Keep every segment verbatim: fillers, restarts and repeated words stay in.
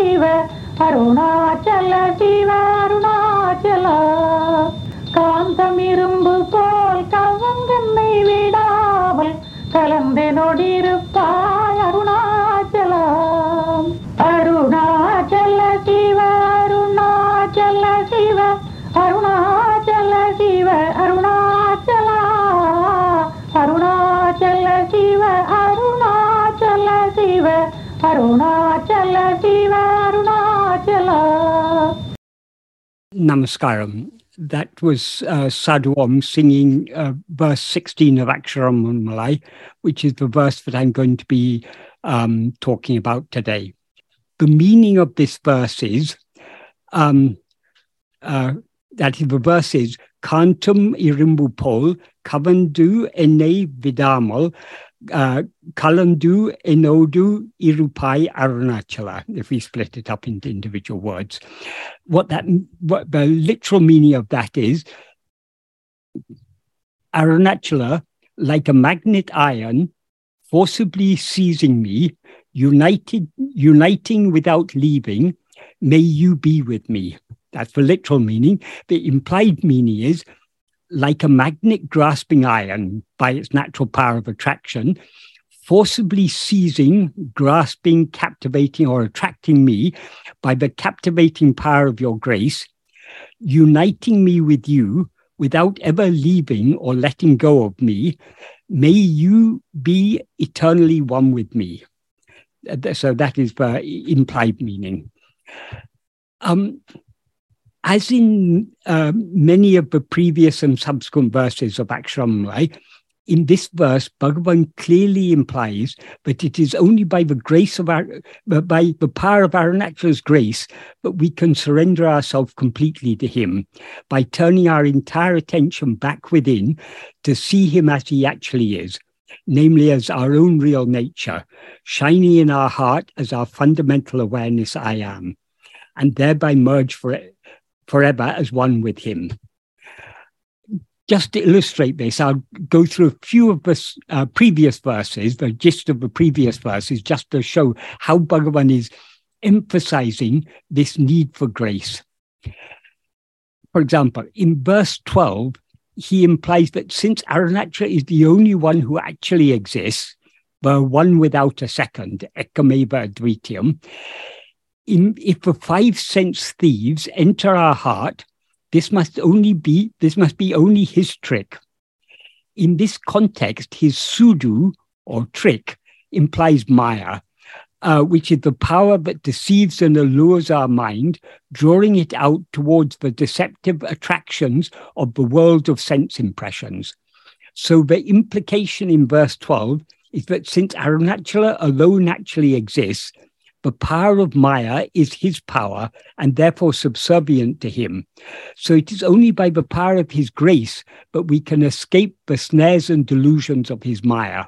Shiva, Arunachala Shiva, Arunachala. காந்தமிரும்பு போல் கவங்கன்னை விடாமல் கலந்தெனோடிருப்பாய் அருணாச்சலா. அருணாச்சல சிவ அருணாச்சல சிவ அருணாச்சல சிவ அருணாச்சலா. அருணாச்சல சிவ அருணாச்சல சிவ அருணாச்சல சிவ Arunachala. Namaskaram. That was uh, Sadhu Om singing uh, verse sixteen of Aksharam Malai, which is the verse that I'm going to be um, talking about today. The meaning of this verse is, um, uh, that is, the verse is, Kantum irimbu pol, kavandu ene vidamal, uh, kalandu enodu irupai arunachala, if we split it up into individual words. What that, what the literal meaning of that is, Arunachala, like a magnet iron, forcibly seizing me, united, uniting without leaving, may you be with me. That's the literal meaning. The implied meaning is, like a magnet grasping iron by its natural power of attraction, forcibly seizing, grasping, captivating, or attracting me by the captivating power of your grace, uniting me with you without ever leaving or letting go of me, may you be eternally one with me. So that is the implied meaning. Um, As in uh, many of the previous and subsequent verses of Aksharam Malai, in this verse, Bhagavan clearly implies that it is only by the grace of our, by the power of Arunachala's grace, that we can surrender ourselves completely to him, by turning our entire attention back within to see him as he actually is, namely as our own real nature, shining in our heart as our fundamental awareness I am, and thereby merge for, forever as one with him. Just to illustrate this, I'll go through a few of the uh, previous verses, the gist of the previous verses, just to show how Bhagavan is emphasizing this need for grace. For example, in verse twelve, he implies that since Arunachala is the only one who actually exists, the one without a second, Ekameva Advitiyam, in, if the five sense thieves enter our heart, This must only be, this must be only his trick. In this context, his sudu, or trick, implies maya, uh, which is the power that deceives and allures our mind, drawing it out towards the deceptive attractions of the world of sense impressions. So the implication in verse twelve is that since Arunachala alone actually exists, the power of Maya is his power and therefore subservient to him. So it is only by the power of his grace that we can escape the snares and delusions of his Maya.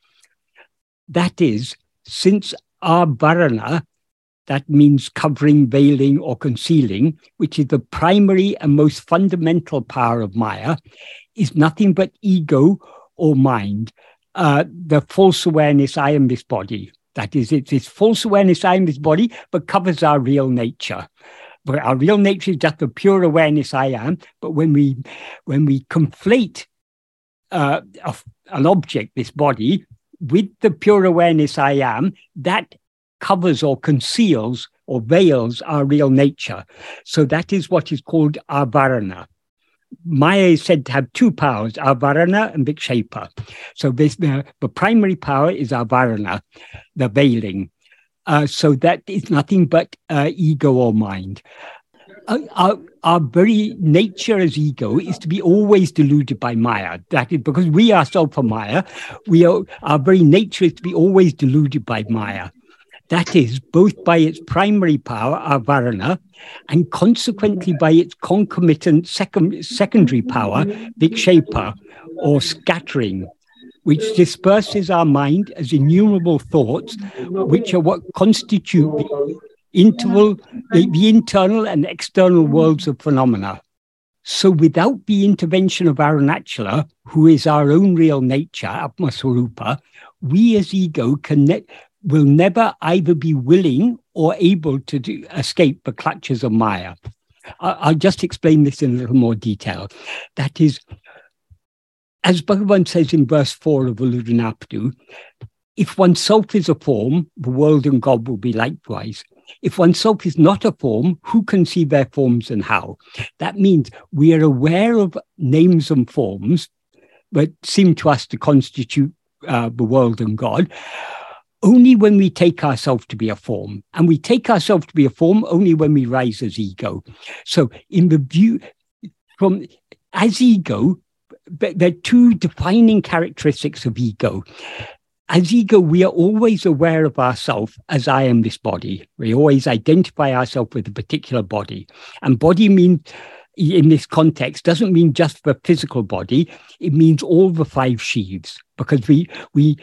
That is, since our Varana, that means covering, veiling, or concealing, which is the primary and most fundamental power of Maya, is nothing but ego or mind, uh, the false awareness I am this body. That is, it's this false awareness I am this body, but covers our real nature. But our real nature is just the pure awareness I am. But when we when we conflate uh, an object, this body, with the pure awareness I am, that covers or conceals or veils our real nature. So that is what is called avarana. Maya is said to have two powers, avarana and vikshepa. So this, the, the primary power is avarana, the veiling. Uh, so that is nothing but uh, ego or mind. Uh, our, our very nature as ego is to be always deluded by Maya. That is because we ourselves are Maya. We are, our very nature is to be always deluded by Maya. That is, both by its primary power, avarana, and consequently by its concomitant second, secondary power, vikshepa, or scattering, which disperses our mind as innumerable thoughts, which are what constitute the, interval, the, the internal and external worlds of phenomena. So without the intervention of Arunachala, who is our own real nature, Atmaswarupa, we as ego can will never either be willing or able to do, escape the clutches of Maya. I, I'll just explain this in a little more detail. That is, as Bhagavan says in verse four of Uludunapadu, if oneself is a form, the world and God will be likewise. If oneself is not a form, who can see their forms and how? That means we are aware of names and forms that seem to us to constitute uh, the world and God, only when we take ourselves to be a form. And we take ourselves to be a form only when we rise as ego. So in the view, from as ego, there are two defining characteristics of ego. As ego, we are always aware of ourselves as I am this body. We always identify ourselves with a particular body. And body means, in this context, doesn't mean just the physical body. It means all the five sheaths, because we we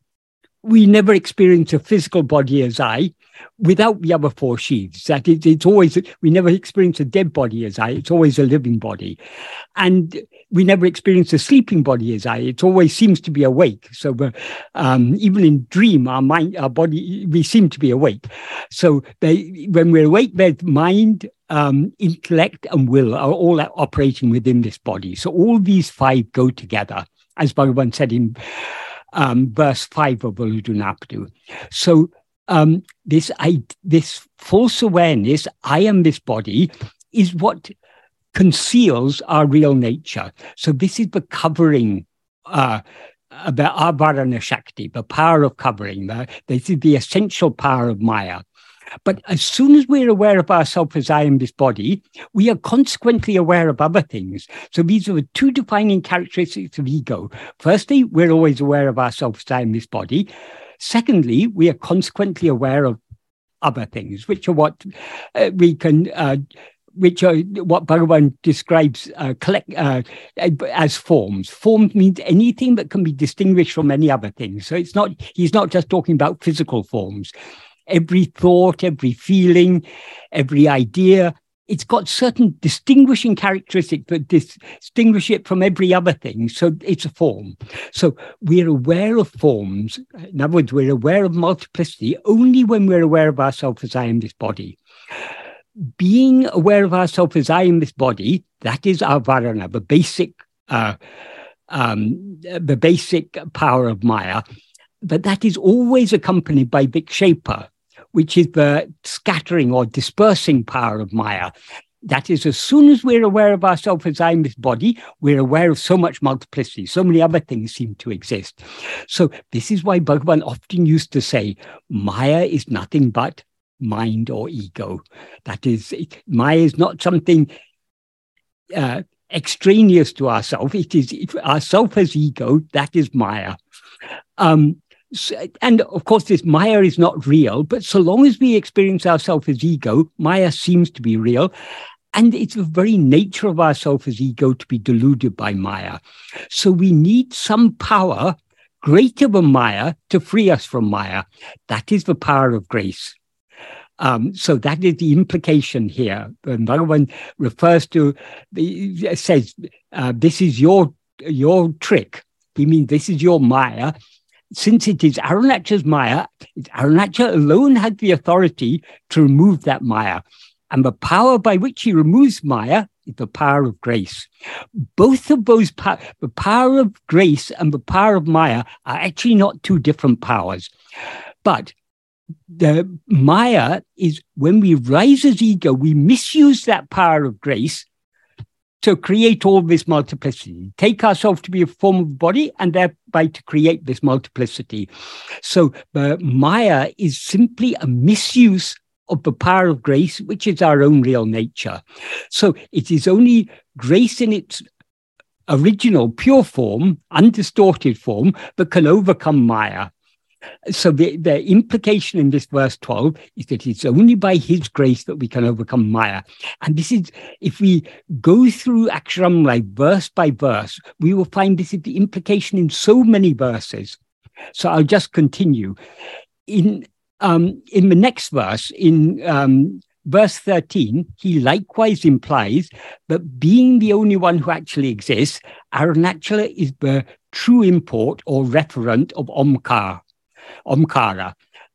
we never experience a physical body as I without the other four sheaths. That is, it's always, we never experience a dead body as I. It's always a living body. And we never experience a sleeping body as I. It always seems to be awake. So uh, um, even in dream, our mind, our body, we seem to be awake. So they, when we're awake, there's mind, um, intellect, and will are all operating within this body. So all these five go together, as Bhagavan said in um, verse five of Uludunapadu. So um, this, I, this false awareness, I am this body, is what conceals our real nature. So this is the covering, uh, the Avarana Shakti, the power of covering. The, this is the essential power of Maya. But as soon as we're aware of ourselves as I am this body, we are consequently aware of other things. So these are the two defining characteristics of ego. Firstly, we're always aware of ourselves as I am this body. Secondly, we are consequently aware of other things, which are what uh, we can... Uh, which are what Bhagavan describes uh, collect, uh, as forms. Forms means anything that can be distinguished from any other thing. So it's not, he's not just talking about physical forms. Every thought, every feeling, every idea, it's got certain distinguishing characteristics that distinguish it from every other thing. So it's a form. So we're aware of forms. In other words, we're aware of multiplicity only when we're aware of ourselves as I am this body. Being aware of ourselves as I am this body, that is our varana, the basic, uh, um, the basic power of Maya. But that is always accompanied by vikshepa, which is the scattering or dispersing power of Maya. That is, as soon as we're aware of ourselves as I am this body, we're aware of so much multiplicity. So many other things seem to exist. So this is why Bhagavan often used to say, Maya is nothing but mind or ego. That is, Maya is not something uh, extraneous to ourself. It is it, ourself as ego. That is Maya. Um, so, and of course, this Maya is not real. But so long as we experience ourselves as ego, Maya seems to be real. And it's the very nature of ourself as ego to be deluded by Maya. So we need some power greater than Maya to free us from Maya. That is the power of grace. Um, so that is the implication here. When Bhagavan refers to, the, says, uh, this is your your trick. He means this is your Maya. Since it is Arunacha's Maya, Arunacha alone has the authority to remove that Maya. And the power by which he removes Maya is the power of grace. Both of those, po- the power of grace and the power of Maya are actually not two different powers. But the Maya is when we rise as ego, we misuse that power of grace to create all this multiplicity, take ourselves to be a form of body and thereby to create this multiplicity. So the uh, Maya is simply a misuse of the power of grace, which is our own real nature. So it is only grace in its original pure form, undistorted form, that can overcome Maya. So the, the implication in this verse twelve is that it's only by his grace that we can overcome Maya. And this is, if we go through Aksharamala verse by verse, we will find this is the implication in so many verses. So I'll just continue. In, um, in the next verse, in um, verse thirteen, he likewise implies that being the only one who actually exists, Arunachala is the true import or referent of Omkar. Omkara.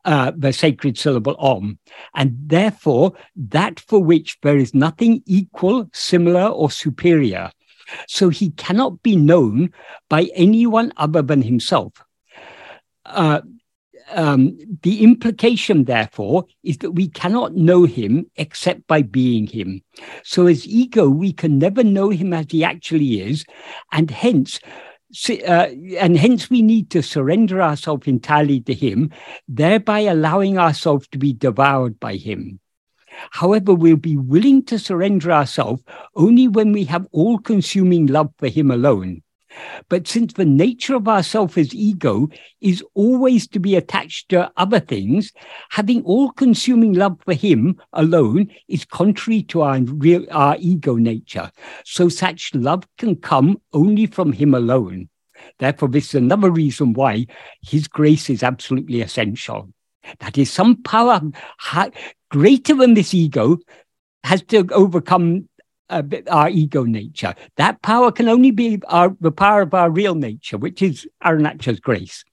uh, the sacred syllable Om, and therefore that for which there is nothing equal, similar, or superior. So he cannot be known by anyone other than himself. Uh, um, the implication, therefore, is that we cannot know him except by being him. So as ego, we can never know him as he actually is, and hence, uh, and hence we need to surrender ourselves entirely to him, thereby allowing ourselves to be devoured by him. However, we'll be willing to surrender ourselves only when we have all-consuming love for him alone. But since the nature of ourself as ego is always to be attached to other things, having all-consuming love for him alone is contrary to our real, our ego nature. So such love can come only from him alone. Therefore, this is another reason why his grace is absolutely essential. That is, some power greater than this ego has to overcome uh, our ego nature. That power can only be our, the power of our real nature, which is Arunacha's grace.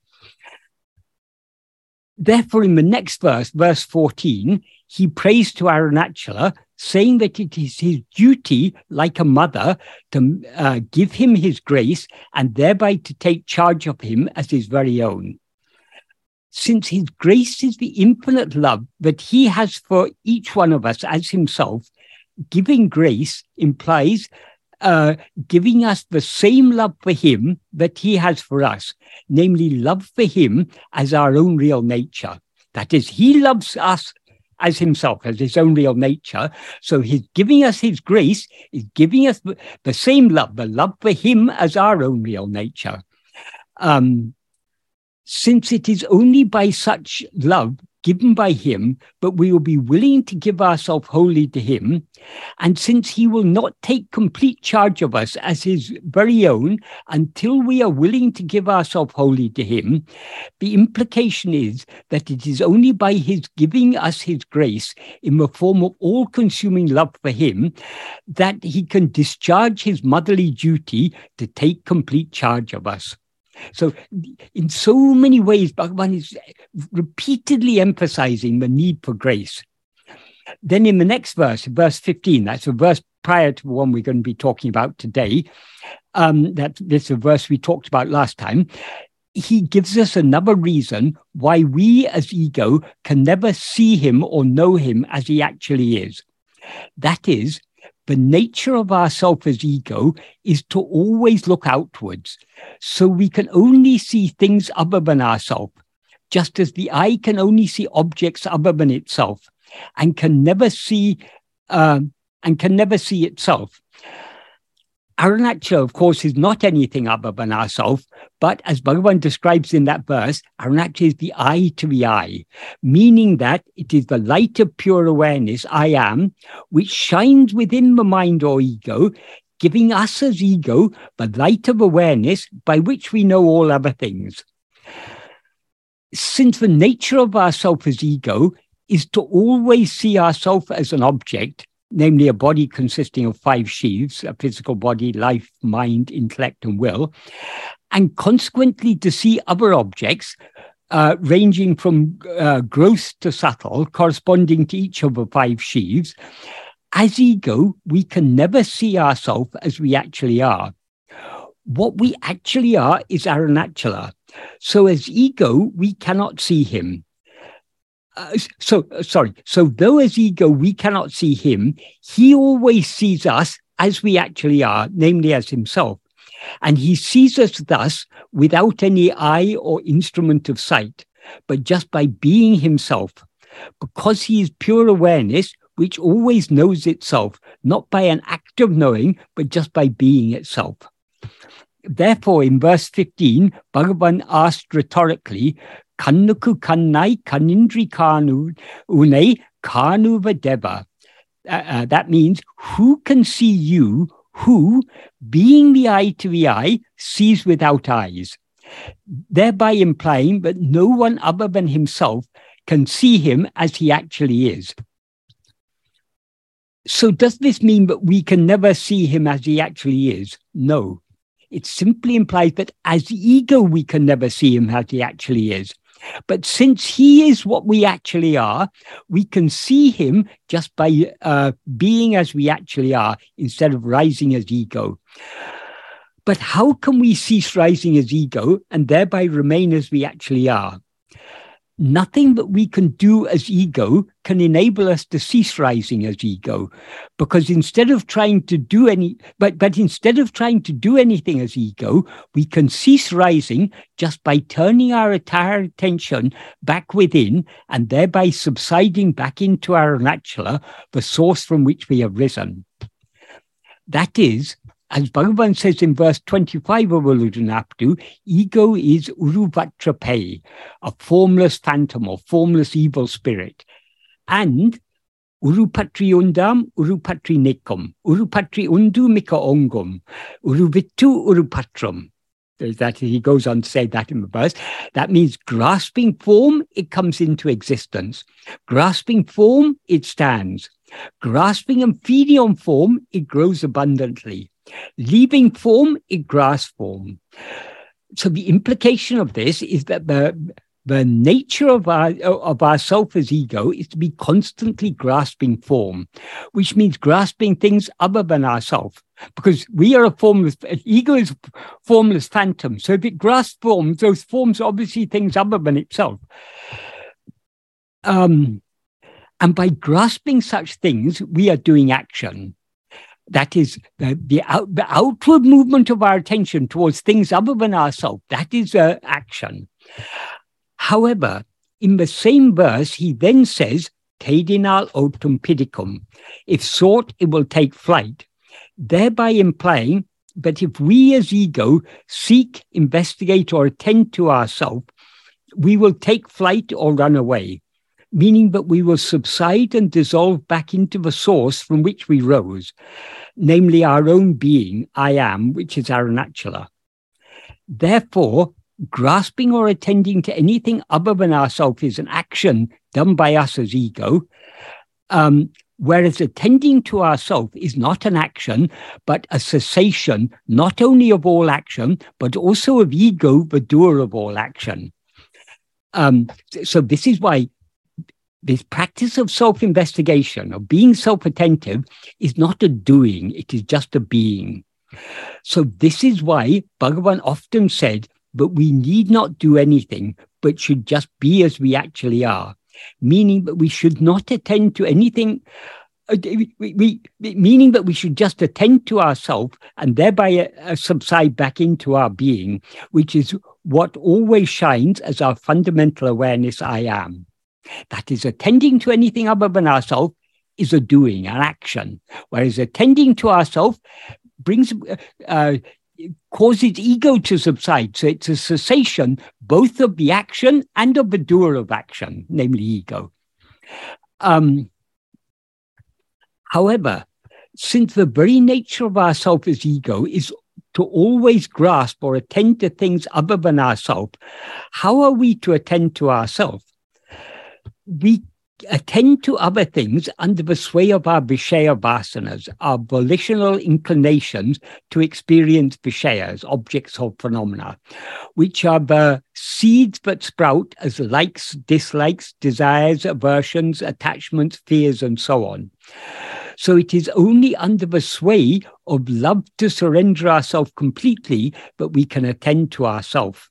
Therefore, in the next verse, verse fourteen, he prays to Arunachala, saying that it is his duty, like a mother, to uh, give him his grace and thereby to take charge of him as his very own. Since his grace is the infinite love that he has for each one of us as himself, giving grace implies uh, giving us the same love for him that he has for us, namely love for him as our own real nature. That is, he loves us as himself, as his own real nature. So his giving us his grace is giving us the same love, the love for him as our own real nature. Um, Since it is only by such love given by him that we will be willing to give ourselves wholly to him, and since he will not take complete charge of us as his very own until we are willing to give ourselves wholly to him, the implication is that it is only by his giving us his grace in the form of all-consuming love for him that he can discharge his motherly duty to take complete charge of us. So in so many ways, Bhagavan is repeatedly emphasizing the need for grace. Then in the next verse, verse fifteen, that's a verse prior to the one we're going to be talking about today, um, that this is a verse we talked about last time, he gives us another reason why we as ego can never see him or know him as he actually is. That is, the nature of ourself as ego is to always look outwards. So we can only see things other than ourselves, just as the eye can only see objects other than itself, and can never see uh, and can never see itself. Arunachala, of course, is not anything other than ourself, but as Bhagavan describes in that verse, Arunachala is the eye to the eye, meaning that it is the light of pure awareness, I am, which shines within the mind or ego, giving us as ego the light of awareness by which we know all other things. Since the nature of ourself as ego is to always see ourself as an object, namely a body consisting of five sheaths, a physical body, life, mind, intellect, and will, and consequently to see other objects uh, ranging from uh, gross to subtle, corresponding to each of the five sheaths. As ego, we can never see ourselves as we actually are. What we actually are is Arunachala. So as ego, we cannot see him. Uh, so, uh, sorry, so though as ego we cannot see him, he always sees us as we actually are, namely as himself. And he sees us thus without any eye or instrument of sight, but just by being himself. Because he is pure awareness, which always knows itself, not by an act of knowing, but just by being itself. Therefore, in verse fifteen, Bhagavan asked rhetorically, Kannuku kannai kanindri kanu une kanu vadeva. Uh, uh, that means, who can see you, who, being the eye to the eye, sees without eyes, thereby implying that no one other than himself can see him as he actually is. So does this mean that we can never see him as he actually is? No. It simply implies that as ego we can never see him as he actually is. But since he is what we actually are, we can see him just by uh, being as we actually are instead of rising as ego. But how can we cease rising as ego and thereby remain as we actually are? Nothing that we can do as ego can enable us to cease rising as ego, because instead of trying to do any, but, but instead of trying to do anything as ego, we can cease rising just by turning our entire attention back within and thereby subsiding back into our Arunachala, the source from which we have risen. That is, as Bhagavan says in verse twenty-five of Uludunaptu, ego is Uruvatrape, a formless phantom or formless evil spirit. And Urupatri undam, Urupatri nikum, Urupatri undu mika ongum, Uruvittu Urupatram. There's that, he goes on to say that in the verse. That means grasping form, it comes into existence. Grasping form, it stands. Grasping and feeding on form, it grows abundantly. Leaving form, it grasps form. So the implication of this is that the, the nature of our, of our self as ego is to be constantly grasping form, which means grasping things other than ourself. Because we are a formless, ego is a formless phantom. So if it grasps forms, those forms are obviously things other than itself. Um, and by grasping such things, we are doing action. That is the, the, out, the outward movement of our attention towards things other than ourselves. That is uh, action. However, in the same verse, he then says, Tedinal otum pidicum. If sought, it will take flight. Thereby implying that if we as ego seek, investigate, or attend to ourselves, we will take flight or run away, meaning that we will subside and dissolve back into the source from which we rose, namely our own being, I am, which is Arunachala. Therefore, grasping or attending to anything other than ourself is an action done by us as ego, um, whereas attending to ourself is not an action, but a cessation, not only of all action, but also of ego, the doer of all action. Um, so this is why this practice of self-investigation, of being self-attentive, is not a doing, it is just a being. So this is why Bhagavan often said that we need not do anything, but should just be as we actually are, meaning that we should not attend to anything, uh, we, we, meaning that we should just attend to ourselves and thereby uh, subside back into our being, which is what always shines as our fundamental awareness, I am. That is, attending to anything other than ourselves is a doing, an action, whereas attending to ourselves brings, uh, causes ego to subside. So it's a cessation both of the action and of the doer of action, namely ego. Um, however, since the very nature of ourself as ego is to always grasp or attend to things other than ourselves, how are we to attend to ourselves? We attend to other things under the sway of our Vishaya vasanas, our volitional inclinations to experience Vishayas, objects of phenomena, which are the seeds that sprout as likes, dislikes, desires, aversions, attachments, fears, and so on. So it is only under the sway of love to surrender ourselves completely that we can attend to ourselves.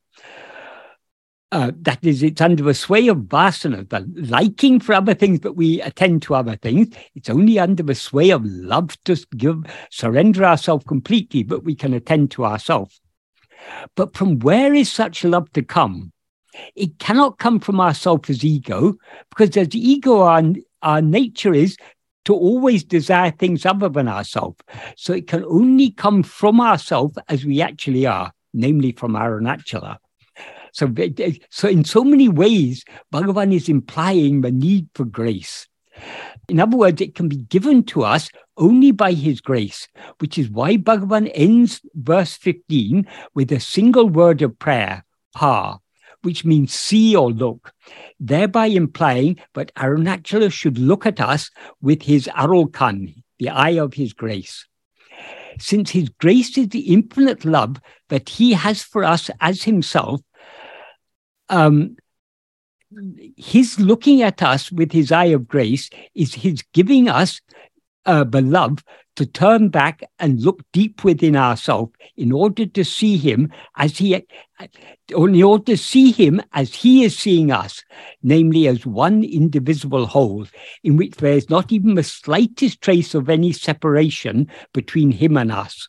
Uh, that is, it's under the sway of vasana, the liking for other things, but we attend to other things. It's only under the sway of love to give, surrender ourselves completely, but we can attend to ourselves. But from where is such love to come? It cannot come from ourself as ego, because as ego, our, our nature is to always desire things other than ourselves. So it can only come from ourselves as we actually are, namely from Arunachala. So, so in so many ways, Bhagavan is implying the need for grace. In other words, it can be given to us only by his grace, which is why Bhagavan ends verse fifteen with a single word of prayer, pa, which means see or look, thereby implying that Arunachala should look at us with his Arulkan, the eye of his grace. Since his grace is the infinite love that he has for us as himself, Um, his looking at us with his eye of grace is his giving us, uh, beloved, to turn back and look deep within ourselves in order to see him as he, or in order to see him as he is seeing us, namely as one indivisible whole, in which there is not even the slightest trace of any separation between him and us.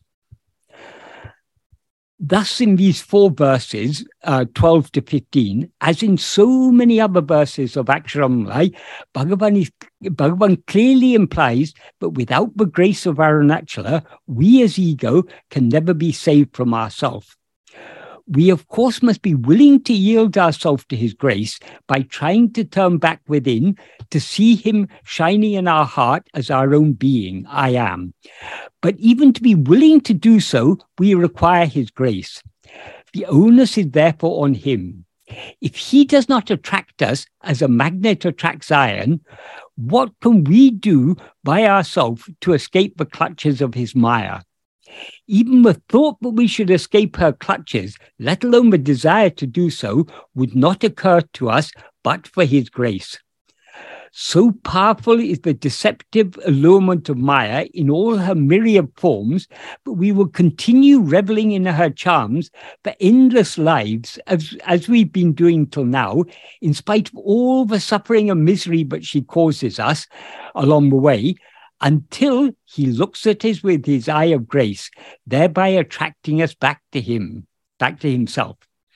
Thus, in these four verses, uh, twelve to fifteen, as in so many other verses of Aksharamala, Bhagavan, is, Bhagavan clearly implies that without the grace of Arunachala, we as ego can never be saved from ourselves. We, of course, must be willing to yield ourselves to his grace by trying to turn back within to see him shining in our heart as our own being, I am. But even to be willing to do so, we require his grace. The onus is therefore on him. If he does not attract us as a magnet attracts iron, what can we do by ourselves to escape the clutches of his Maya? Even the thought that we should escape her clutches, let alone the desire to do so, would not occur to us but for his grace. So powerful is the deceptive allurement of Maya in all her myriad forms, but we will continue reveling in her charms for endless lives, as, as we've been doing till now, in spite of all the suffering and misery that she causes us along the way, until he looks at us with his eye of grace, thereby attracting us back to him, back to himself.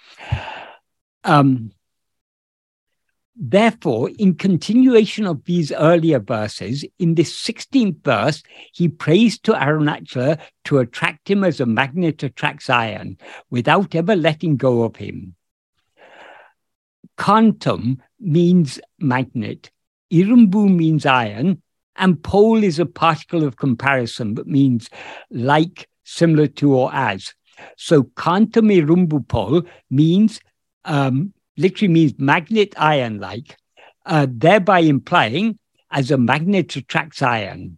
Um, therefore, in continuation of these earlier verses, in this sixteenth verse, he prays to Arunachala to attract him as a magnet attracts iron, without ever letting go of him. Kantam means magnet, Irumbu means iron, and pole is a particle of comparison, but means like, similar to, or as. So Kantam Irumbu pole means, um, literally means magnet iron-like, uh, thereby implying as a magnet attracts iron.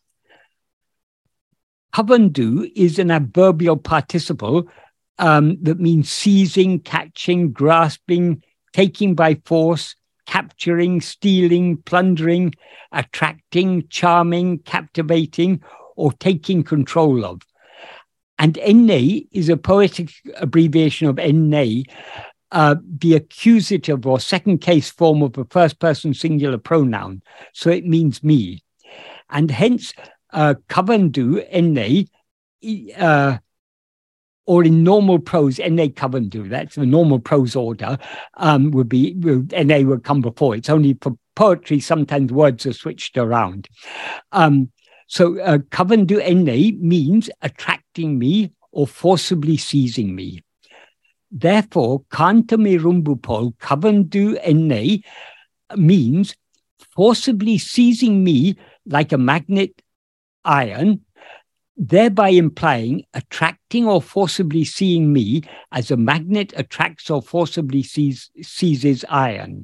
Kavandu is an adverbial participle um, that means seizing, catching, grasping, taking by force, capturing, stealing, plundering, attracting, charming, captivating, or taking control of. And enne is a poetic abbreviation of enne, uh, the accusative or second case form of a first person singular pronoun. So it means me. And hence, uh, kavandu, enne, uh, or in normal prose, enne kavandu, that's the normal prose order, um, would be, enne would come before. It's only for poetry, sometimes words are switched around. Um, so uh, kavandu enne means attracting me or forcibly seizing me. Therefore, kantame rumbupol kavandu enne means forcibly seizing me like a magnet iron, thereby implying attracting or forcibly seeing me as a magnet attracts or forcibly seize, seizes iron.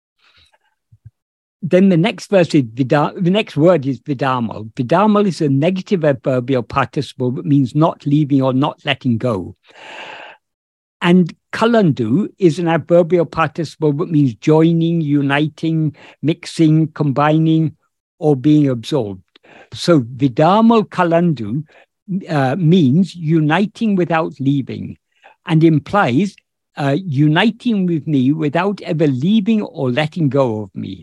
Then the next verse is vida, the next word is vidamal. Vidamal is a negative adverbial participle that means not leaving or not letting go. And kalandu is an adverbial participle that means joining, uniting, mixing, combining, or being absorbed. So vidamal kalandu uh, means uniting without leaving, and implies uh, uniting with me without ever leaving or letting go of me.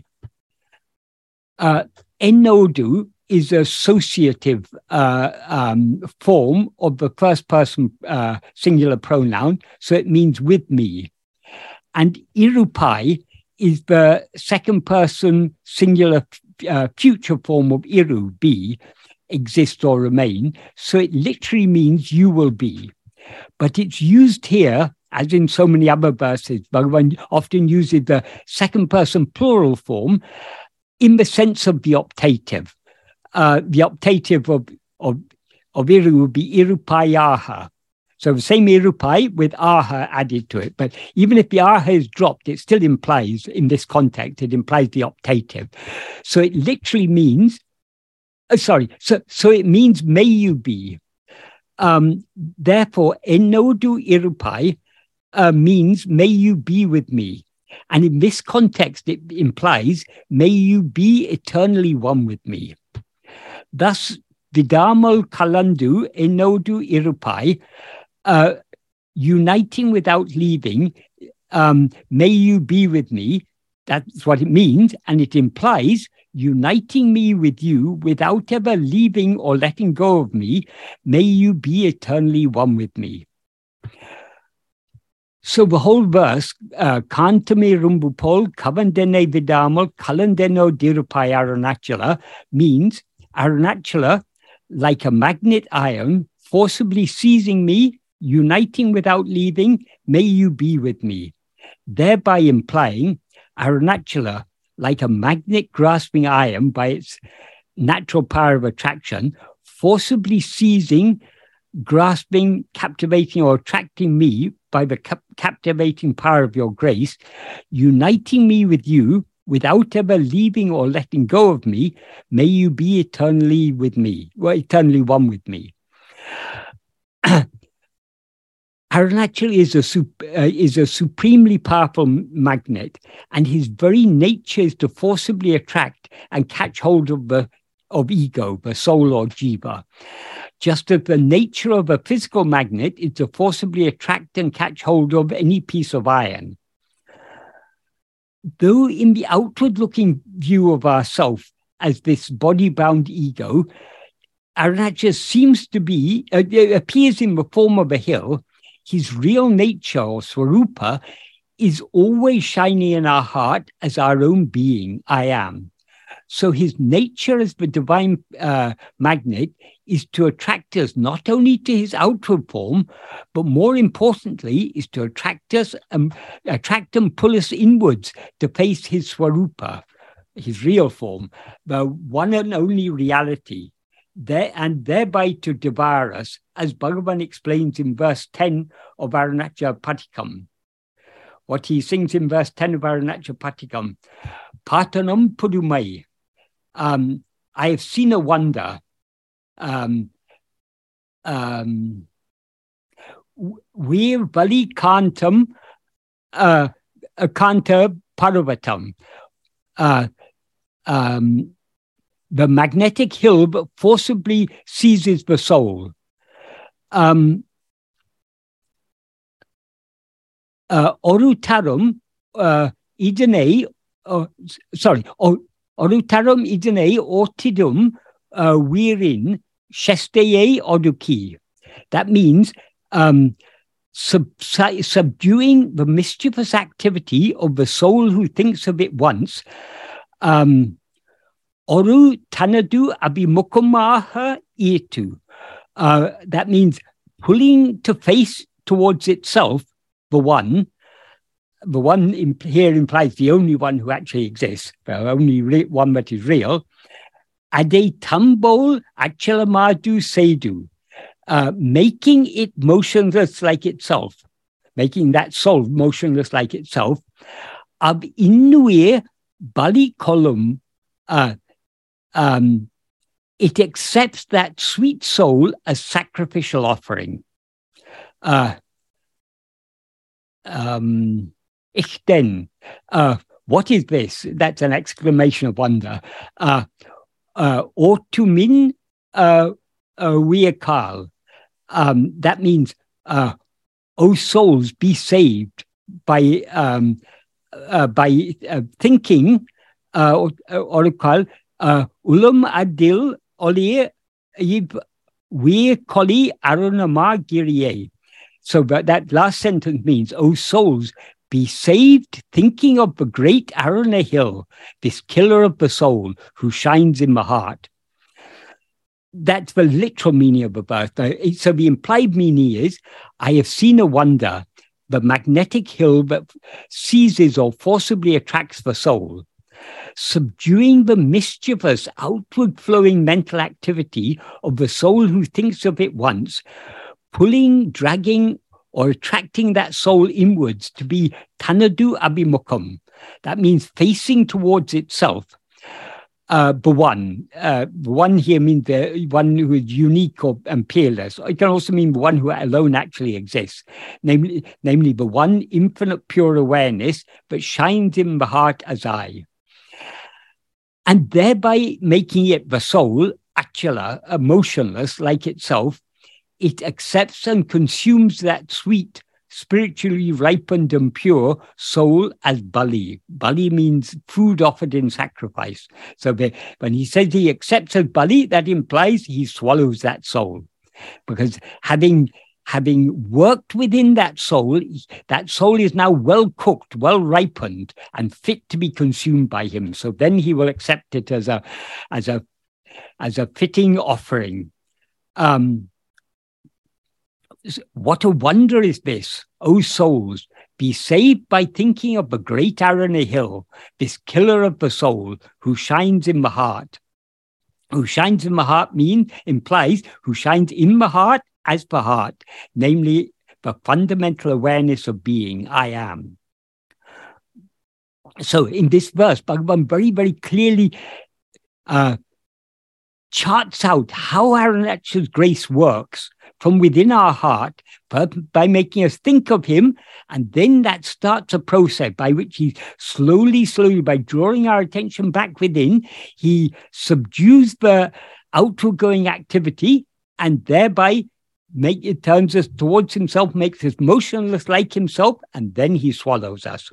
Uh, enodu is an associative uh, um, form of the first person uh, singular pronoun, so it means with me. And irupai is the second person singular uh, future form of iru, be, exist or remain, so it literally means you will be. But it's used here, as in so many other verses, Bhagavan often uses the second person plural form in the sense of the optative. Uh, the optative of, of, of iru would be irupayaha. So the same irupai with aha added to it. But even if the aha is dropped, it still implies, in this context, it implies the optative. So it literally means, uh, sorry, so, so it means may you be. Um, therefore, enodu irupai uh, means may you be with me. And in this context, it implies, may you be eternally one with me. Thus, Vidamal Kalandu Enodu Irupai, uh, uniting without leaving, um, may you be with me. That's what it means. And it implies uniting me with you without ever leaving or letting go of me. May you be eternally one with me. So the whole verse, Kantame Rumbupol, Kavandene Vidamal, Kalandeno Dirupai Arunachala, means Arunachala, like a magnet iron, forcibly seizing me, uniting without leaving, may you be with me. Thereby implying Arunachala, like a magnet grasping iron by its natural power of attraction, forcibly seizing, grasping, captivating, or attracting me by the cap- captivating power of your grace, uniting me with you without ever leaving or letting go of me, may you be eternally with me, well, eternally one with me. Arunachala is a, sup- uh, is a supremely powerful magnet, and his very nature is to forcibly attract and catch hold of the of ego, the soul or jiva. Just as the nature of a physical magnet is to forcibly attract and catch hold of any piece of iron. Though in the outward-looking view of ourself as this body-bound ego, Arunachala seems to be, uh, appears in the form of a hill, his real nature or swarupa is always shining in our heart as our own being, I am. So his nature as the divine uh, magnet is to attract us not only to his outward form, but more importantly is to attract us, um, attract and pull us inwards to face his swarupa, his real form, the one and only reality, there and thereby to devour us, as Bhagavan explains in verse ten of Arunachala Patikam. What he sings in verse ten of Arunachala Patikam, Patanam Pudumai. Um, I have seen a wonder. Um, um, Veer Vali Kantam, uh, Kanta Parvatam. Uh, um, the magnetic hill forcibly seizes the soul. Um, uh, Orutaram uh, Idane, uh, sorry, or, Orutaram Idane Ortidum uh, Virin Shesteye Oduki. That means um, sub, subduing the mischievous activity of the soul who thinks of it once. Um, Oru Tanadu Abimukumaha Itu. Uh, that means pulling to face towards itself the one. The one in, here implies the only one who actually exists, the only re- one that is real. Ade Tambol Achalamadu Sedu, uh, making it motionless like itself, making that soul motionless like itself. Ab Inuir Bali Kolum, uh, um, it accepts that sweet soul as sacrificial offering. Uh, um, Ich then, uh, what is this? That's an exclamation of wonder. Uh, uh, Ortumin uh, uh, Wiakal. Um, that means, uh, O souls, be saved by um, uh, by uh, thinking, uh, or, or call uh, Ulum Adil Olir Yib We Koli Arunama Giriye. So that, that last sentence means, O souls, be saved thinking of the great Aruna Hill, this killer of the soul who shines in the heart. That's the literal meaning of the verse. So the implied meaning is, I have seen a wonder, the magnetic hill that seizes or forcibly attracts the soul, subduing the mischievous outward flowing mental activity of the soul who thinks of it once, pulling, dragging, or attracting that soul inwards to be tanadu abimukam. That means facing towards itself. uh, Bhawan. Uh, Bhawan here means the one who is unique or, and peerless. It can also mean the one who alone actually exists, namely, namely the one infinite pure awareness that shines in the heart as I. And thereby making it the soul, achala, emotionless like itself, it accepts and consumes that sweet, spiritually ripened and pure soul as bali. Bali means food offered in sacrifice. So the, when he says he accepts as bali, that implies he swallows that soul. Because having, having worked within that soul, that soul is now well cooked, well ripened, and fit to be consumed by him. So then he will accept it as a, as a, as a fitting offering. Um, What a wonder is this, O souls, be saved by thinking of the great Aruna Hill, this killer of the soul, who shines in the heart. Who shines in the heart means, implies, who shines in the heart as the heart, namely the fundamental awareness of being, I am. So in this verse, Bhagavan very, very clearly uh, charts out how Arunachal's grace works from within our heart by making us think of him, and then that starts a process by which he slowly, slowly, by drawing our attention back within, he subdues the outward going activity and thereby make it turns us towards himself, makes us motionless like himself, and then he swallows us.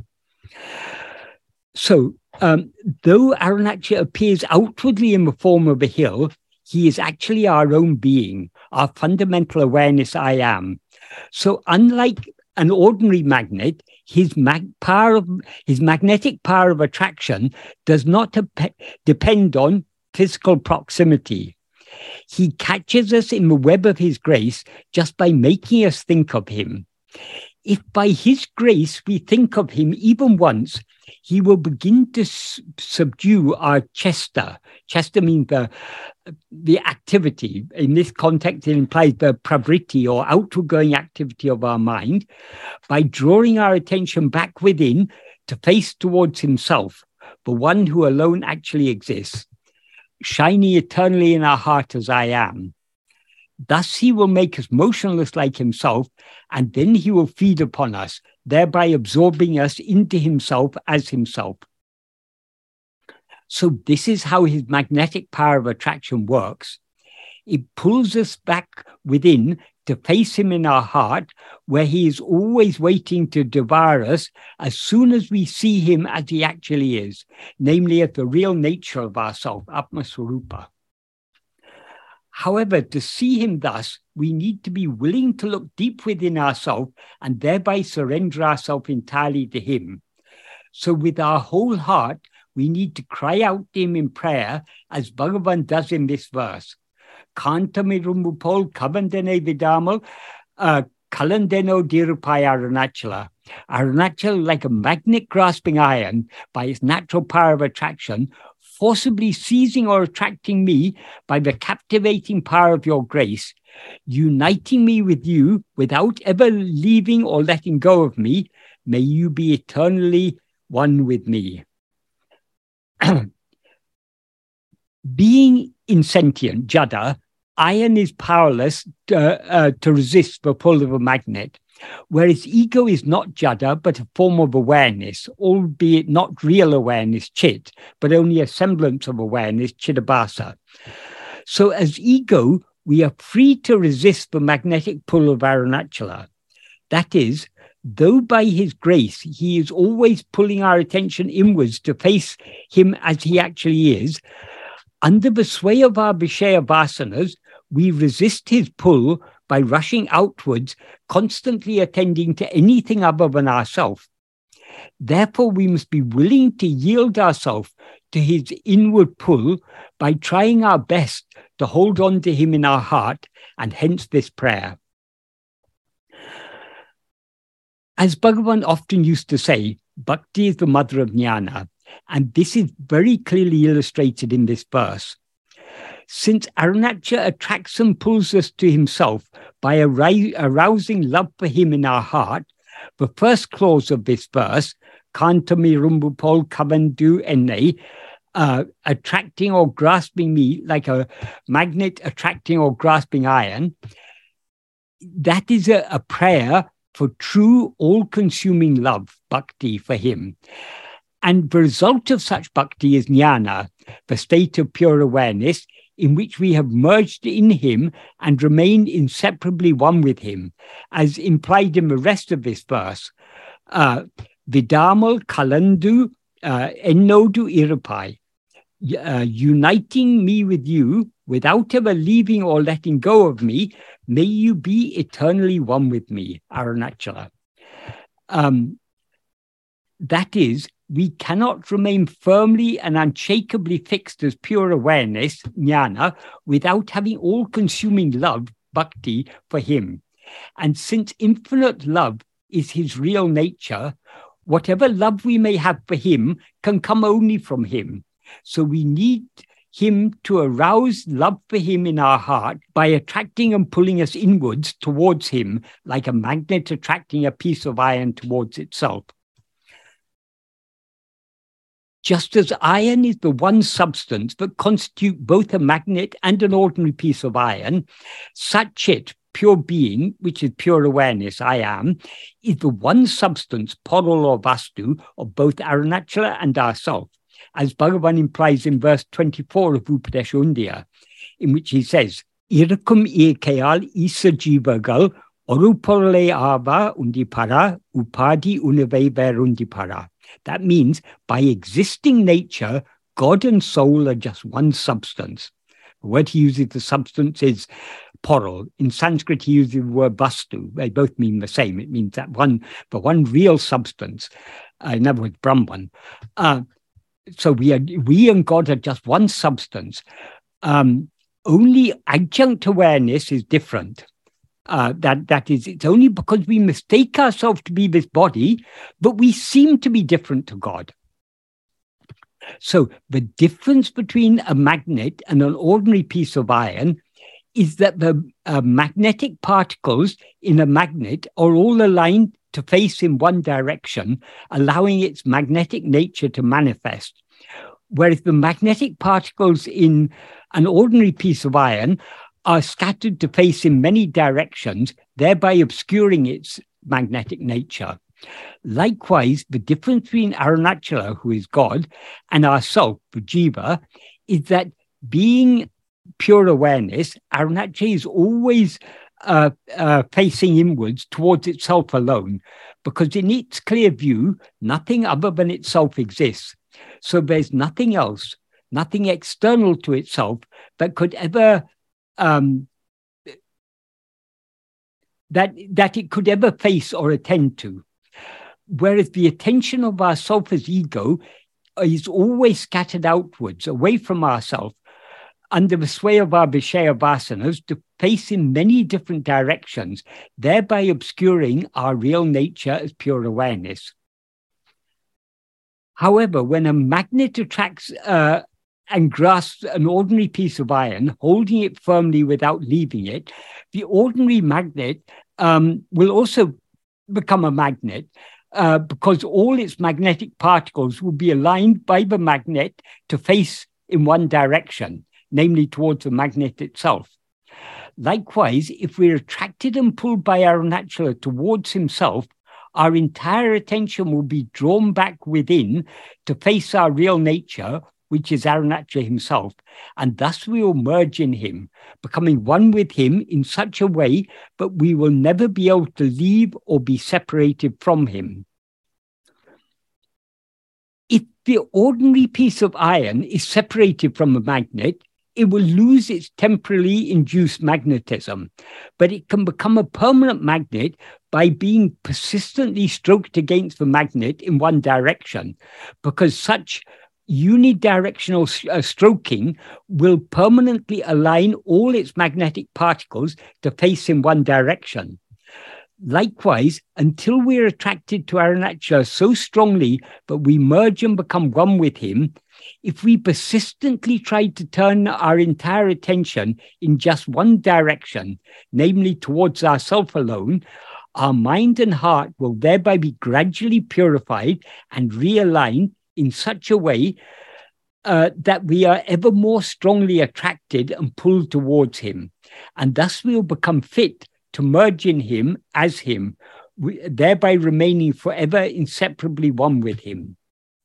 So, um, though Arunachal appears outwardly in the form of a hill, he is actually our own being, our fundamental awareness, I am. So unlike an ordinary magnet, his mag power of, his magnetic power of attraction does not depend on physical proximity. He catches us in the web of his grace just by making us think of him. If by his grace we think of him even once, he will begin to subdue our chesta. Chesta means the, the activity. In this context, it implies the pravritti or outward going activity of our mind by drawing our attention back within to face towards himself, the one who alone actually exists, shining eternally in our heart as I am. Thus he will make us motionless like himself, and then he will feed upon us, thereby absorbing us into himself as himself. So this is how his magnetic power of attraction works. It pulls us back within to face him in our heart, where he is always waiting to devour us as soon as we see him as he actually is, namely as the real nature of ourself, Atma Swarupa. However, to see him thus, we need to be willing to look deep within ourselves and thereby surrender ourselves entirely to him. So with our whole heart, we need to cry out to him in prayer, as Bhagavan does in this verse. Kantami rumbupol kabandene vidamal kalandeno dirupaya Arunachala. Arunachala, like a magnet grasping iron by its natural power of attraction, forcibly seizing or attracting me by the captivating power of your grace, uniting me with you without ever leaving or letting go of me. May you be eternally one with me. Being insentient, Jada, iron is powerless to, uh, to resist the pull of a magnet, whereas ego is not Jada, but a form of awareness, albeit not real awareness, Chit, but only a semblance of awareness, Chidabhasa. So as ego, we are free to resist the magnetic pull of Arunachala. That is, though by his grace, he is always pulling our attention inwards to face him as he actually is, under the sway of our Vishaya Vasanas, we resist his pull by rushing outwards, constantly attending to anything other than ourselves. Therefore, we must be willing to yield ourselves to his inward pull by trying our best to hold on to him in our heart, and hence this prayer. As Bhagavan often used to say, Bhakti is the mother of jnana, and this is very clearly illustrated in this verse. Since Arunachala attracts and pulls us to himself by arousing love for him in our heart, the first clause of this verse, Kantami rumbupol kavandu enne, uh, attracting or grasping me like a magnet attracting or grasping iron, that is a, a prayer for true, all-consuming love, bhakti, for him. And the result of such bhakti is jnana, the state of pure awareness, in which we have merged in him and remain inseparably one with him, as implied in the rest of this verse. Uh, Vidamal kalandu uh, ennodu irupai, uh, uniting me with you, without ever leaving or letting go of me, may you be eternally one with me, Arunachala. Um, that is, we cannot remain firmly and unshakably fixed as pure awareness, jnana, without having all-consuming love, bhakti, for him. And since infinite love is his real nature, whatever love we may have for him can come only from him. So we need him to arouse love for him in our heart by attracting and pulling us inwards towards him, like a magnet attracting a piece of iron towards itself. Just as iron is the one substance that constitutes both a magnet and an ordinary piece of iron, Satchit, pure being, which is pure awareness, I am, is the one substance, Paral or Vastu, of both Arunachala and ourself, as Bhagavan implies in verse twenty-four of Upadesha Undiyar, in which he says, Irakum Ekayal Isa Jivagal Oruporale Ava Undipara Upadi Unave Verundipara. That means by existing nature, God and soul are just one substance. The word he uses, the substance, is Paral. In Sanskrit, he uses the word Vastu. They both mean the same. It means that one, the one real substance. Uh, in other words, Brahman. Uh, so we are, we and God are just one substance. Um, only adjunct awareness is different. Uh, that that is, it's only because we mistake ourselves to be this body, but we seem to be different to God. So the difference between a magnet and an ordinary piece of iron is that the uh, magnetic particles in a magnet are all aligned to face in one direction, allowing its magnetic nature to manifest. Whereas the magnetic particles in an ordinary piece of iron are scattered to face in many directions, thereby obscuring its magnetic nature. Likewise, the difference between Arunachala, who is God, and ourself, the Jiva, is that being pure awareness, Arunachala is always uh, uh, facing inwards towards itself alone, because in its clear view, nothing other than itself exists. So there's nothing else, nothing external to itself that could ever Um, that that it could ever face or attend to. Whereas the attention of ourself as ego is always scattered outwards, away from ourself, under the sway of our Vishaya Vasanas, to face in many different directions, thereby obscuring our real nature as pure awareness. However, when a magnet attracts uh, and grasps an ordinary piece of iron, holding it firmly without leaving it, the ordinary magnet um, will also become a magnet uh, because all its magnetic particles will be aligned by the magnet to face in one direction, namely towards the magnet itself. Likewise, if we're attracted and pulled by Arunachala towards himself, our entire attention will be drawn back within to face our real nature, which is Arunachala himself, and thus we will merge in him, becoming one with him in such a way that we will never be able to leave or be separated from him. If the ordinary piece of iron is separated from a magnet, it will lose its temporarily induced magnetism, but it can become a permanent magnet by being persistently stroked against the magnet in one direction, because such unidirectional uh, stroking will permanently align all its magnetic particles to face in one direction. Likewise, until we're attracted to Arunachala so strongly that we merge and become one with him, if we persistently try to turn our entire attention in just one direction, namely towards ourself alone, our mind and heart will thereby be gradually purified and realigned in such a way uh, that we are ever more strongly attracted and pulled towards him, and thus we will become fit to merge in him as him, we, thereby remaining forever inseparably one with him.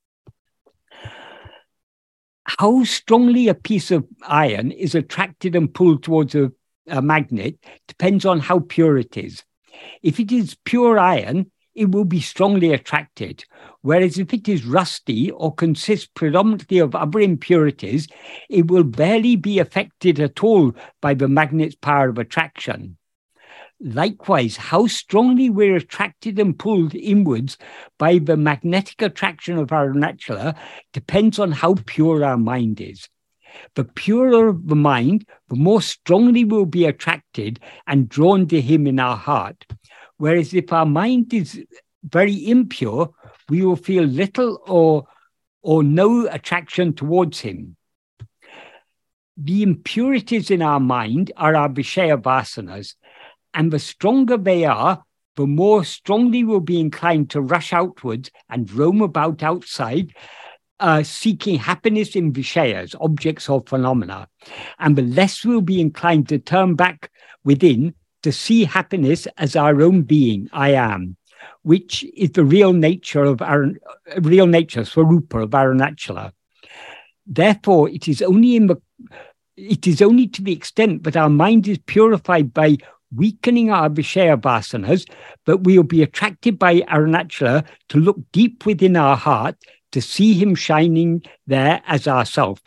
How strongly a piece of iron is attracted and pulled towards a, a magnet depends on how pure it is. If it is pure iron, it will be strongly attracted, whereas if it is rusty or consists predominantly of other impurities, it will barely be affected at all by the magnet's power of attraction. Likewise, how strongly we're attracted and pulled inwards by the magnetic attraction of Arunachala depends on how pure our mind is. The purer the mind, the more strongly we'll be attracted and drawn to him in our heart. Whereas if our mind is very impure, we will feel little or, or no attraction towards him. The impurities in our mind are our Vishaya Vasanas, and the stronger they are, the more strongly we'll be inclined to rush outwards and roam about outside, uh, seeking happiness in Vishayas, objects or phenomena. And the less we'll be inclined to turn back within to see happiness as our own being, I am, which is the real nature of our real nature, Swarupa of Arunachala. Therefore, it is only in the it is only to the extent that our mind is purified by weakening our Vishaya Vasanas that we will be attracted by Arunachala to look deep within our heart to see him shining there as ourself.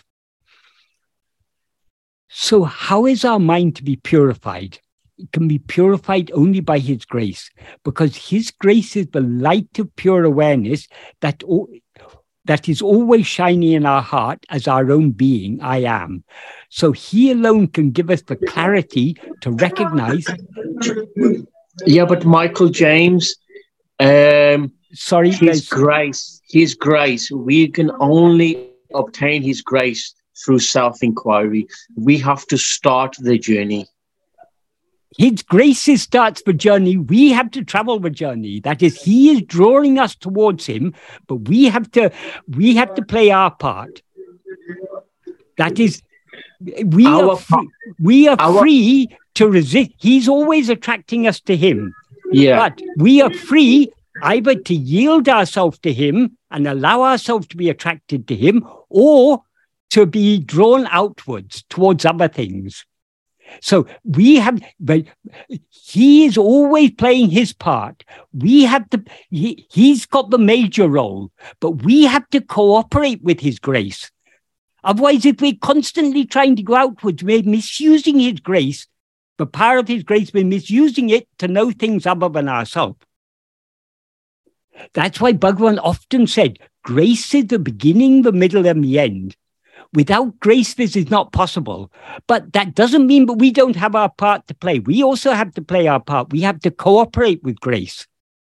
So how is our mind to be purified? It can be purified only by his grace, because his grace is the light of pure awareness that, that is always shining in our heart as our own being, I am. So he alone can give us the clarity to recognize. Yeah, but Michael James, um, sorry, his there's... grace, his grace, we can only obtain his grace through self-inquiry. We have to start the journey. His grace starts the journey. We have to travel the journey. That is, he is drawing us towards him, but we have to we have to play our part. That is, we our, are free, we are our, free to resist. He's always attracting us to him. Yeah. But we are free either to yield ourselves to him and allow ourselves to be attracted to him, or to be drawn outwards towards other things. So we have, but he is always playing his part. We have to, he, he's got the major role, but we have to cooperate with his grace. Otherwise, if we're constantly trying to go outwards, we're misusing his grace, the power of his grace, we're misusing it to know things other than ourselves. That's why Bhagavan often said, grace is the beginning, the middle, and the end. Without grace, this is not possible. But that doesn't mean that we don't have our part to play. We also have to play our part. We have to cooperate with grace.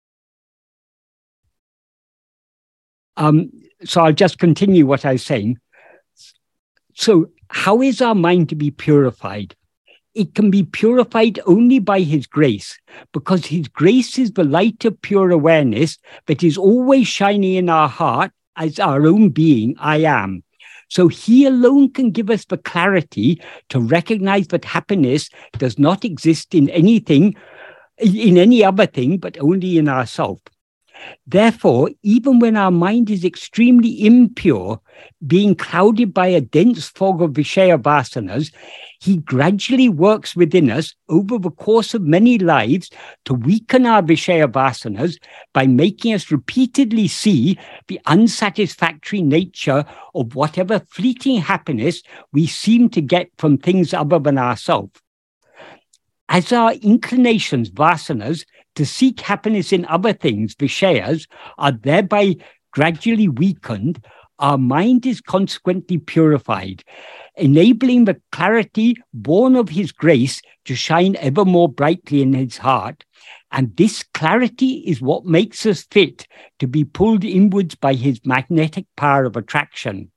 Um, so I'll just continue what I was saying. So how is our mind to be purified? It can be purified only by his grace, because his grace is the light of pure awareness that is always shining in our heart as our own being, I am. So he alone can give us the clarity to recognize that happiness does not exist in anything, in any other thing, but only in ourselves. Therefore, even when our mind is extremely impure, being clouded by a dense fog of Vishaya Vasanas, he gradually works within us over the course of many lives to weaken our Vishaya Vasanas by making us repeatedly see the unsatisfactory nature of whatever fleeting happiness we seem to get from things other than ourselves. As our inclinations, vasanas, to seek happiness in other things, Vishayas, are thereby gradually weakened, our mind is consequently purified, enabling the clarity born of his grace to shine ever more brightly in his heart. And this clarity is what makes us fit to be pulled inwards by his magnetic power of attraction.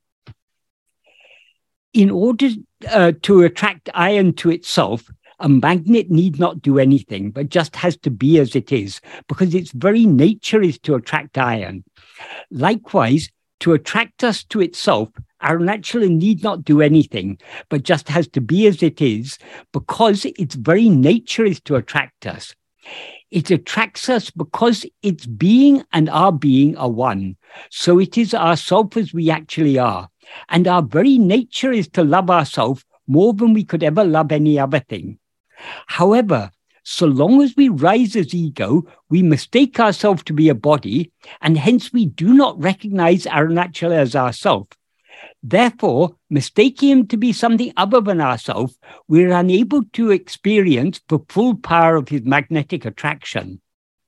In order uh, to attract iron to itself, a magnet need not do anything, but just has to be as it is, because its very nature is to attract iron. Likewise, to attract us to itself, Arunachala need not do anything, but just has to be as it is, because its very nature is to attract us. It attracts us because its being and our being are one. So it is ourself as we actually are. And our very nature is to love ourselves more than we could ever love any other thing. However, so long as we rise as ego, we mistake ourselves to be a body, and hence we do not recognize Arunachala as ourself. Therefore, mistaking him to be something other than ourselves, we are unable to experience the full power of his magnetic attraction.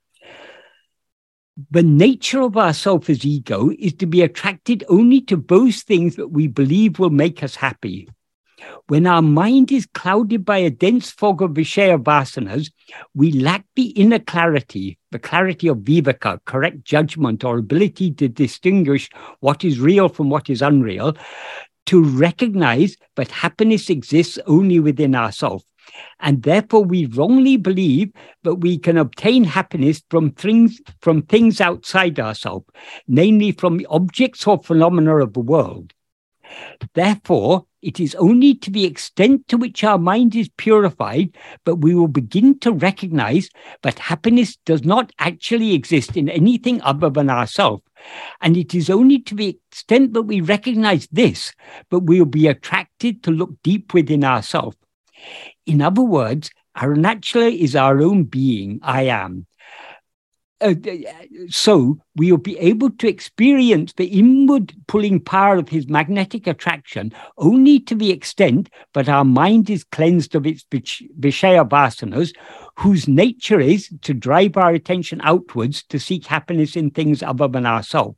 The nature of ourself as ego is to be attracted only to those things that we believe will make us happy. When our mind is clouded by a dense fog of Vishaya vasanas, we lack the inner clarity, the clarity of viveka, correct judgment or ability to distinguish what is real from what is unreal, to recognize that happiness exists only within ourselves. And therefore we wrongly believe that we can obtain happiness from things, from things outside ourselves, namely from the objects or phenomena of the world. Therefore, it is only to the extent to which our mind is purified that we will begin to recognize that happiness does not actually exist in anything other than ourselves. And it is only to the extent that we recognize this that we will be attracted to look deep within ourselves. In other words, Arunachala is our own being, I am. Uh, so we will be able to experience the inward pulling power of his magnetic attraction only to the extent that our mind is cleansed of its Vishaya vasanas, whose nature is to drive our attention outwards to seek happiness in things other than ourselves.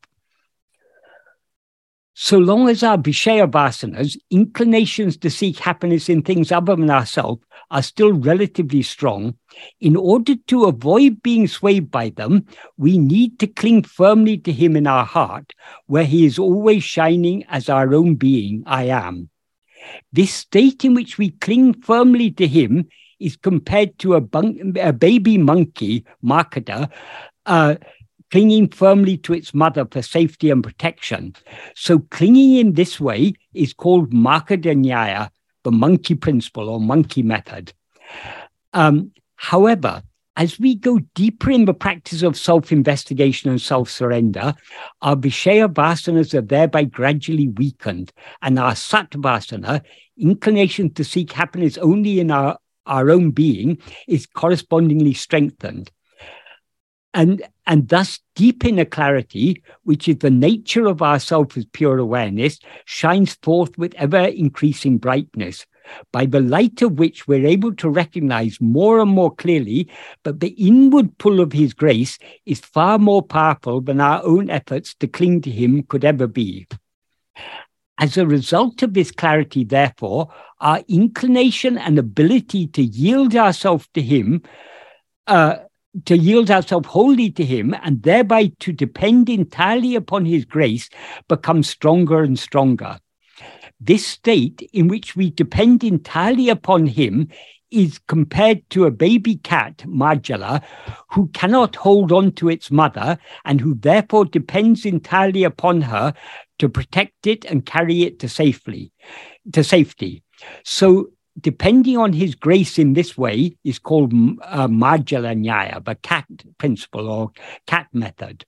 So long as our Vishaya vasanas, inclinations to seek happiness in things other than ourselves, are still relatively strong, in order to avoid being swayed by them, we need to cling firmly to him in our heart, where he is always shining as our own being, I am. This state in which we cling firmly to him is compared to a, bun- a baby monkey, Makada, uh, clinging firmly to its mother for safety and protection. So clinging in this way is called Makada Nyaya, the monkey principle or monkey method. Um, however, as we go deeper in the practice of self-investigation and self-surrender, our Vishaya vasanas are thereby gradually weakened, and our Sat vasana, inclination to seek happiness only in our, our own being, is correspondingly strengthened. And, and thus deep inner clarity, which is the nature of ourself as pure awareness, shines forth with ever-increasing brightness, by the light of which we're able to recognize more and more clearly that the inward pull of his grace is far more powerful than our own efforts to cling to him could ever be. As a result of this clarity, therefore, our inclination and ability to yield ourselves to him uh, to yield ourselves wholly to him and thereby to depend entirely upon his grace becomes stronger and stronger. This state in which we depend entirely upon him is compared to a baby cat, Marjala, who cannot hold on to its mother and who therefore depends entirely upon her to protect it and carry it to safely, to safety. So depending on his grace in this way is called uh, Marjala Nyaya, the cat principle or cat method.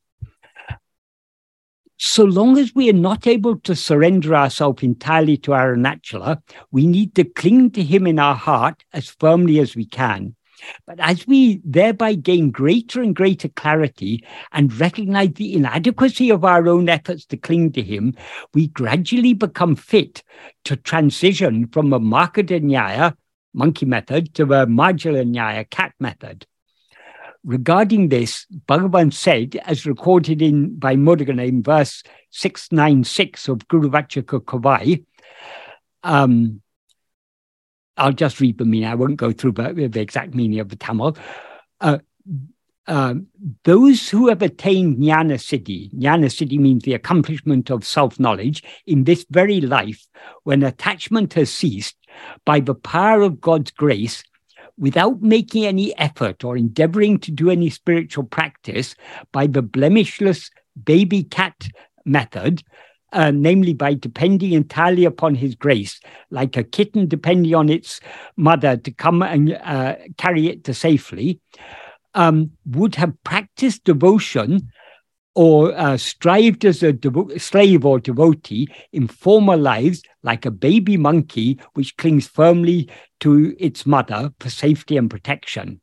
So long as we are not able to surrender ourselves entirely to Arunachala, we need to cling to him in our heart as firmly as we can. But as we thereby gain greater and greater clarity and recognize the inadequacy of our own efforts to cling to him, we gradually become fit to transition from a Makada Nyaya, monkey method, to a Marjala Nyaya, cat method. Regarding this, Bhagavan said, as recorded in by Murugan in verse six ninety-six of Guru Vachaka Kavai, um, I'll just read the meaning. I won't go through the, the exact meaning of the Tamil. Uh, uh, those who have attained Jnana Siddhi, Jnana Siddhi means the accomplishment of self-knowledge, in this very life, when attachment has ceased, by the power of God's grace, without making any effort or endeavoring to do any spiritual practice, by the blemishless baby cat method, uh, namely by depending entirely upon his grace, like a kitten depending on its mother to come and uh, carry it to safely, um, would have practiced devotion or uh, strived as a devo- slave or devotee in former lives, like a baby monkey which clings firmly to its mother for safety and protection.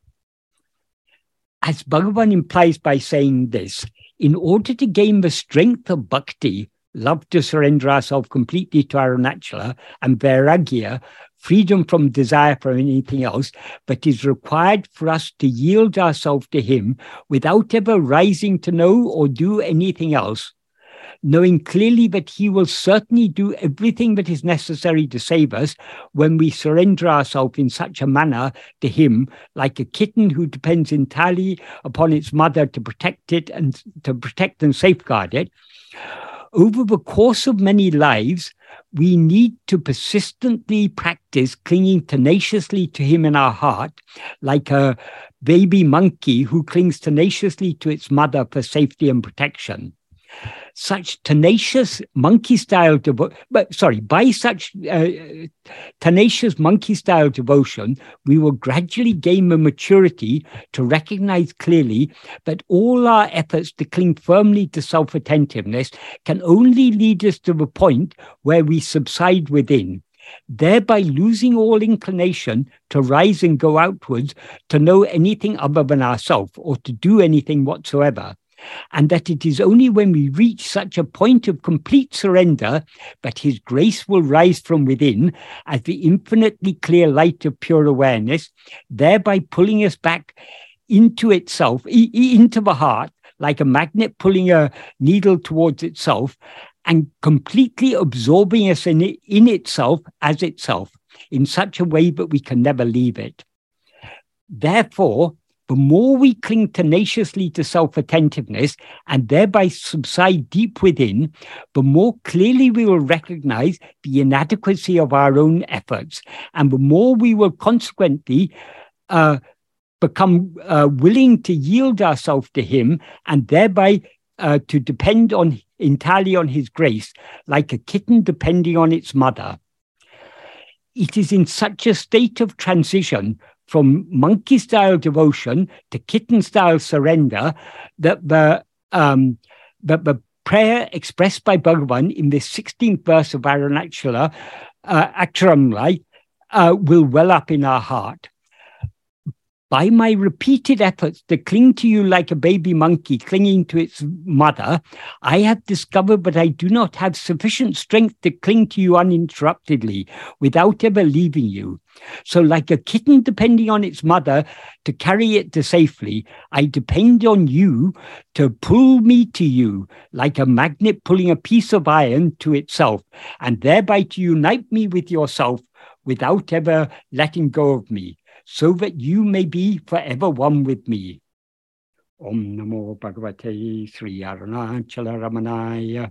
As Bhagavan implies by saying this, in order to gain the strength of bhakti, love to surrender ourselves completely to Arunachala, and vairagya, freedom from desire for anything else, but is required for us to yield ourselves to him without ever rising to know or do anything else, knowing clearly that he will certainly do everything that is necessary to save us when we surrender ourselves in such a manner to him, like a kitten who depends entirely upon its mother to protect it and to protect and safeguard it. Over the course of many lives, we need to persistently practice clinging tenaciously to him in our heart, like a baby monkey who clings tenaciously to its mother for safety and protection. Such tenacious monkey-style devotion, but sorry, by such uh, tenacious monkey-style devotion, we will gradually gain the maturity to recognize clearly that all our efforts to cling firmly to self-attentiveness can only lead us to the point where we subside within, thereby losing all inclination to rise and go outwards, to know anything other than ourselves or to do anything whatsoever. And that it is only when we reach such a point of complete surrender that his grace will rise from within as the infinitely clear light of pure awareness, thereby pulling us back into itself, into the heart, like a magnet pulling a needle towards itself, and completely absorbing us in, it, in itself as itself, in such a way that we can never leave it. Therefore, the more we cling tenaciously to self-attentiveness and thereby subside deep within, the more clearly we will recognize the inadequacy of our own efforts, and the more we will consequently uh, become uh, willing to yield ourselves to him and thereby uh, to depend on entirely on his grace, like a kitten depending on its mother. It is in such a state of transition from monkey-style devotion to kitten-style surrender that the, um, that the prayer expressed by Bhagavan in the sixteenth verse of Arunachala, uh, Aksharamlai, uh, will well up in our heart. By my repeated efforts to cling to you like a baby monkey clinging to its mother, I have discovered that I do not have sufficient strength to cling to you uninterruptedly without ever leaving you. So like a kitten depending on its mother to carry it to safely, I depend on you to pull me to you like a magnet pulling a piece of iron to itself, and thereby to unite me with yourself without ever letting go of me, so that you may be forever one with me. Om Namo Bhagavate Sri Arunachala Ramanaya.